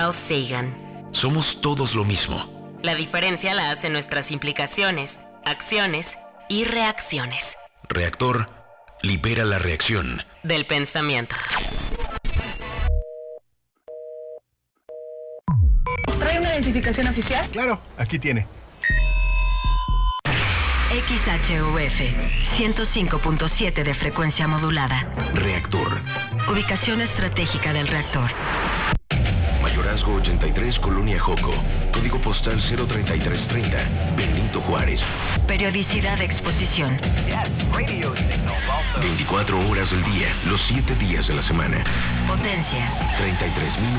Carl Sagan. Somos todos lo mismo. La diferencia la hacen nuestras implicaciones, acciones y reacciones. Reactor libera la reacción del pensamiento. ¿Trae una identificación oficial? Claro, aquí tiene. XHUF 105.7 de frecuencia modulada. Reactor. Ubicación estratégica del reactor. Mayorazgo 83, Colonia Joco. Código postal 03330, Benito Juárez. Periodicidad de exposición. 24 horas del día, los 7 días de la semana. Potencia. 33,000